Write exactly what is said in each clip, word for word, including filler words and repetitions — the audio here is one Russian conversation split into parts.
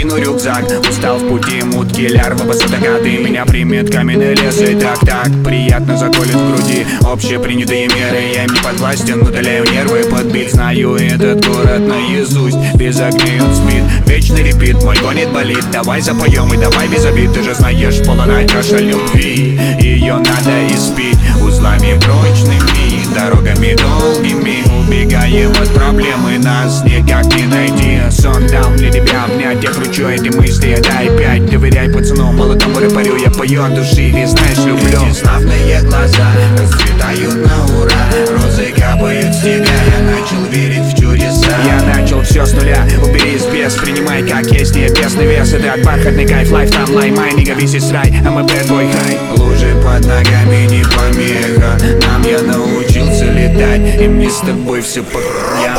кину рюкзак. Устал в пути, мутки, лярвы, басатакаты. Меня примет каменный лес и так-так приятно заколет в груди. Общепринятые меры, я им не подвластен, удаляю нервы под бит. Знаю этот город наизусть, без огней он спит. Вечный репит, мой гонит болит. Давай запоем и давай без обид. Ты же знаешь, полная чаша любви, ее надо испить узлами прочными, дорогами долгими. Убегаем от проблемы, нас никак не найти. Сон дал для тебя обнять, я кручу эти мысли, дай пять. Доверяй пацану, молодому рэперю, я пою от души, ведь знаешь, люблю. Эти славные глаза расцветают на ура, розы капают с тебя, я начал верить в чудеса. Я начал все с нуля, убери из без, принимай как есть, небесный вес. Это бархатный кайф, лайф там лай, май, нига, весь рай, а мы bad boy high. Лужи под ногами не помеха, нам я научился летать, и мне с тобой все по краям.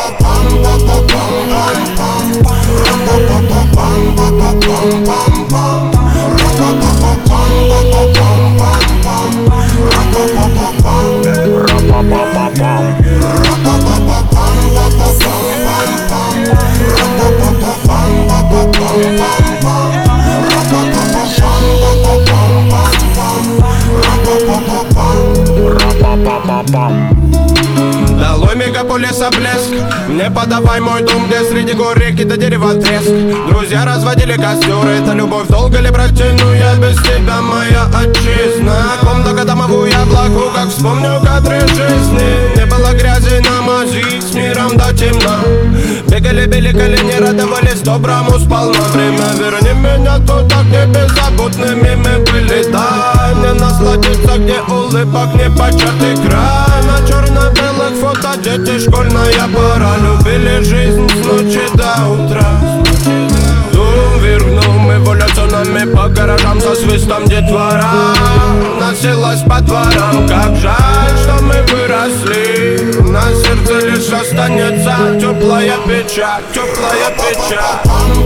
Долой мегаполиса блеск, мне подавай мой дом, где среди гор реки до дерева треск. Друзья разводили костер, это любовь долго ли протяну я без тебя, моя отчизна. Комната домовую яблоку, как вспомню кадры жизни. Не было грязи на мази, с миром до темна. Бегали, били колени, радовались доброму сполна. Время верни меня туда, где беззаботными мы были. Дай мне насладиться, где улыбок не початый край. На черно-белых фото дети, школьная пора. Любили жизнь с ночи до утра. Дум вергнул мы эволюционами по гаражам со свистом детвора. Носилась по дворам, как жаль, что мы выросли. На сердце лишь останется теплая печаль, теплая печаль.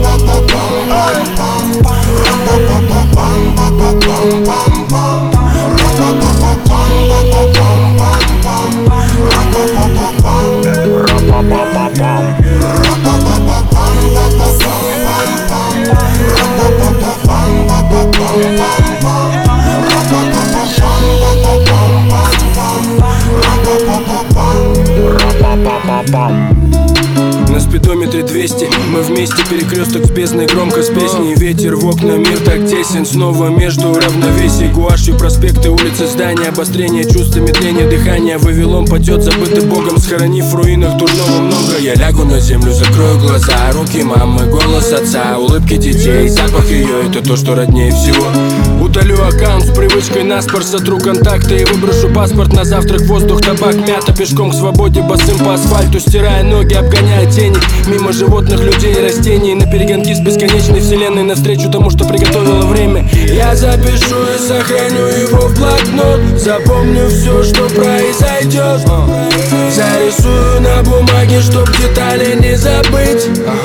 На спидометре двести, мы вместе, перекресток с бездной, громко с песней. Ветер в окна, мир так тесен, снова между равновесий. Гуашью проспекты, улицы, здания, обострение чувств, медление дыхания. Вавилон падет, забытый Богом, схоронив в руинах дурного много. Я лягу на землю, закрою глаза, руки мамы, голос отца, улыбки детей, запах ее, это то, что роднее всего. Удалю аккаунт с привычкой наспор, сотру контакты и выброшу паспорт на завтрак. Воздух, табак, мята, пешком к свободе, босым по асфальту, стирая ноги, обгоняя тени. Мимо животных, людей и растений, на перегонки с бесконечной вселенной, навстречу тому, что приготовило время. Я запишу и сохраню его в блокнот, запомню все, что произойдет. Зарисую на бумаге, чтоб детали не забыть.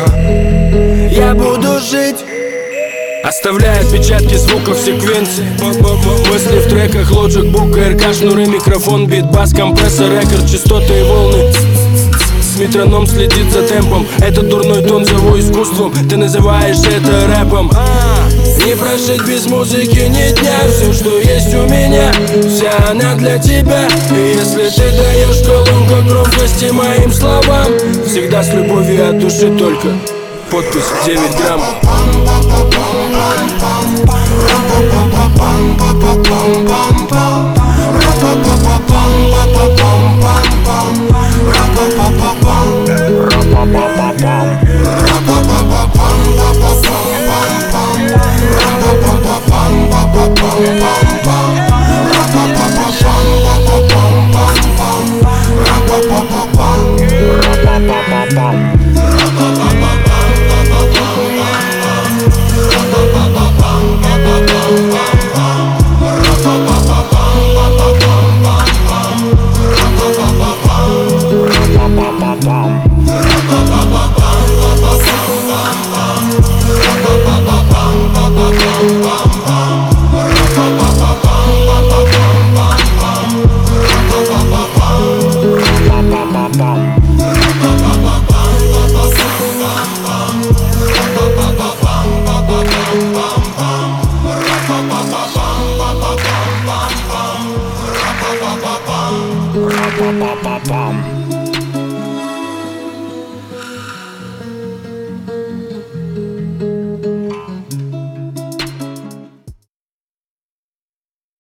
Я буду жить, оставляя отпечатки звуков секвенции. Мысли в треках, Logic, Book, эр ка, шнуры, микрофон, бит, бас, компрессор, рекорд, частоты и волны. Метроном следит за темпом, этот дурной тон зову искусством. Ты называешь это рэпом. Не прожить без музыки ни дня. Все, что есть у меня, вся она для тебя. И если ты даешь колонку громкости моим словам, всегда с любовью от души только. Подпись девять грамм. Bum. Pop, pop,